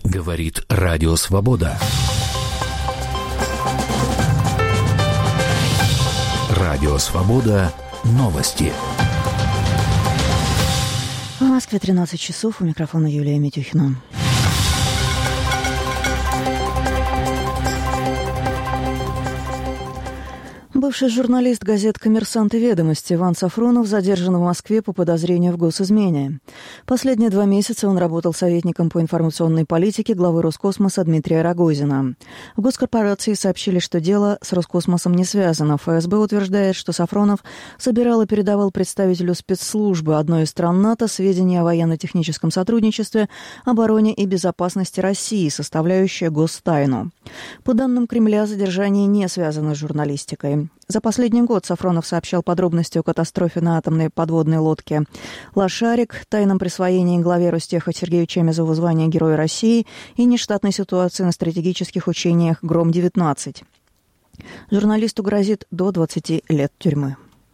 Говорит Радио Свобода. Радио Свобода. Новости. В Москве 13 часов. У микрофона Юлия Митюхина. Бывший журналист газет «Коммерсант» и «Ведомости» Иван Сафронов задержан в Москве по подозрению в госизмене. Последние 2 месяца он работал советником по информационной политике главы Роскосмоса Дмитрия Рогозина. В госкорпорации сообщили, что дело с Роскосмосом не связано. ФСБ утверждает, что Сафронов собирал и передавал представителю спецслужбы одной из стран НАТО сведения о военно-техническом сотрудничестве, обороне и безопасности России, составляющие гостайну. По данным Кремля, задержание не связано с журналистикой. За последний год Сафронов сообщал подробности о катастрофе на атомной подводной лодке «Лошарик», тайном присвоении главе Ростеха Сергею Чемезову звания Героя России и нештатной ситуации на стратегических учениях «Гром-19». Журналисту грозит до 20 лет тюрьмы.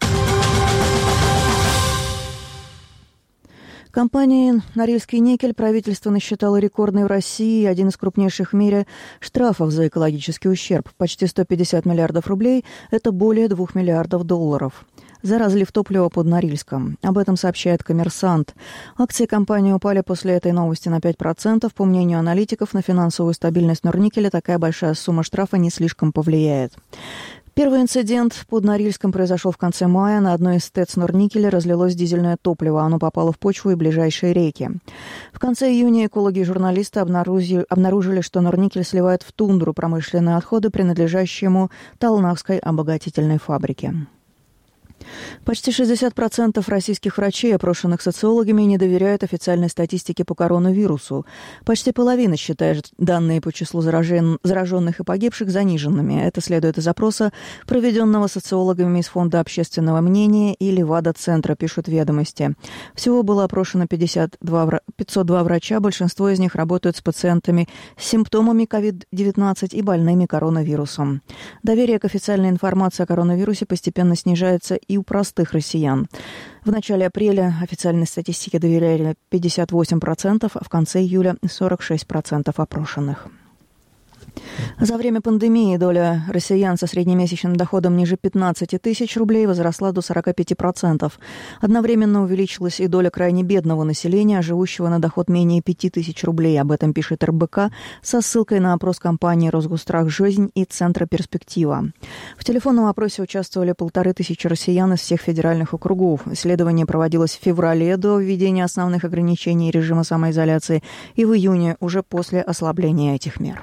Компании «Норильский никель» правительство насчитало рекордный в России и один из крупнейших в мире штрафов за экологический упущерб. Почти 150 миллиардов рублей – это более 2 миллиардов долларов. За разлив топлива под Норильском. Об этом сообщает «Коммерсант». Акции компании упали после этой новости на 5%. По мнению аналитиков, на финансовую стабильность Норникеля такая большая сумма штрафа не слишком повлияет. Первый инцидент под Норильском произошел в конце мая. На одной из ТЭЦ Норникеля разлилось дизельное топливо. Оно попало в почву и ближайшие реки. В конце июня экологи и журналисты обнаружили, что Норникель сливает в тундру промышленные отходы, принадлежащие ему Талнахской обогатительной фабрике. Почти 60% российских врачей, опрошенных социологами, не доверяют официальной статистике по коронавирусу. Почти половина считает данные по числу зараженных и погибших заниженными. Это следует из опроса, проведенного социологами из Фонда общественного мнения и Левада-центра, пишут «Ведомости». Всего было опрошено 502 врача, большинство из них работают с пациентами с симптомами COVID-19 и больными коронавирусом. Доверие к официальной информации о коронавирусе постепенно снижается и у простых россиян. В начале апреля официальной статистике доверяли 58%, а в конце июля 46% опрошенных. За время пандемии доля россиян со среднемесячным доходом ниже 15 тысяч рублей возросла до 45%. Одновременно увеличилась и доля крайне бедного населения, живущего на доход менее 5 тысяч рублей. Об этом пишет РБК со ссылкой на опрос компании «Росгосстрах Жизнь» и Центра «Перспектива». В телефонном опросе участвовали 1500 россиян из всех федеральных округов. Исследование проводилось в феврале до введения основных ограничений режима самоизоляции и в июне уже после ослабления этих мер.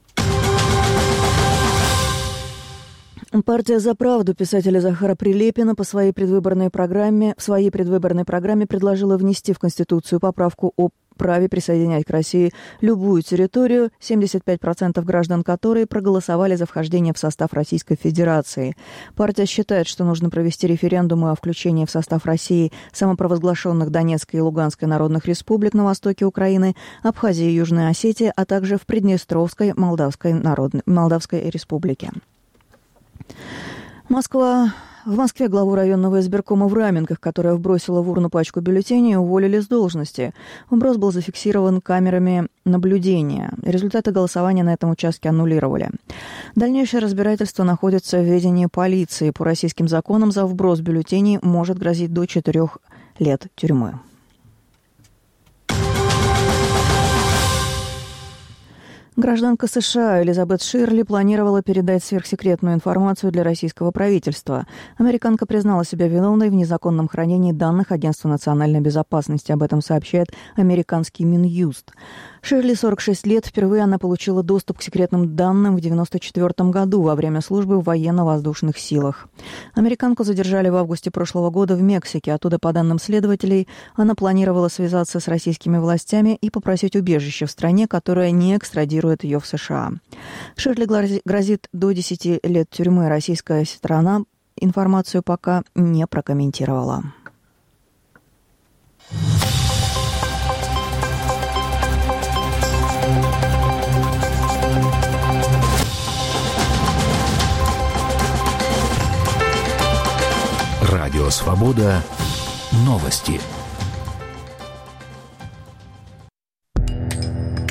Партия «За правду» писателя Захара Прилепина в своей предвыборной программе предложила внести в Конституцию поправку о праве присоединять к России любую территорию, 75% граждан которой проголосовали за вхождение в состав Российской Федерации. Партия считает, что нужно провести референдумы о включении в состав России самопровозглашенных Донецкой и Луганской народных республик на востоке Украины, Абхазии и Южной Осетии, а также в Приднестровской Молдавской республике. В Москве главу районного избиркома в Раменках, которая вбросила в урну пачку бюллетеней, уволили с должности. Вброс был зафиксирован камерами наблюдения. Результаты голосования на этом участке аннулировали. Дальнейшее разбирательство находится в ведении полиции. По российским законам за вброс бюллетеней может грозить до 4 лет тюрьмы. Гражданка США Элизабет Ширли планировала передать сверхсекретную информацию для российского правительства. Американка признала себя виновной в незаконном хранении данных Агентства национальной безопасности. Об этом сообщает американский Минюст. Ширли 46 лет. Впервые она получила доступ к секретным данным в 1994 году во время службы в военно-воздушных силах. Американку задержали в августе прошлого года в Мексике. Оттуда, по данным следователей, она планировала связаться с российскими властями и попросить убежище в стране, которая не экстрадирует ее в США. Ширли грозит до 10 лет тюрьмы. Российская сторона информацию пока не прокомментировала. Радио «Свобода». Новости.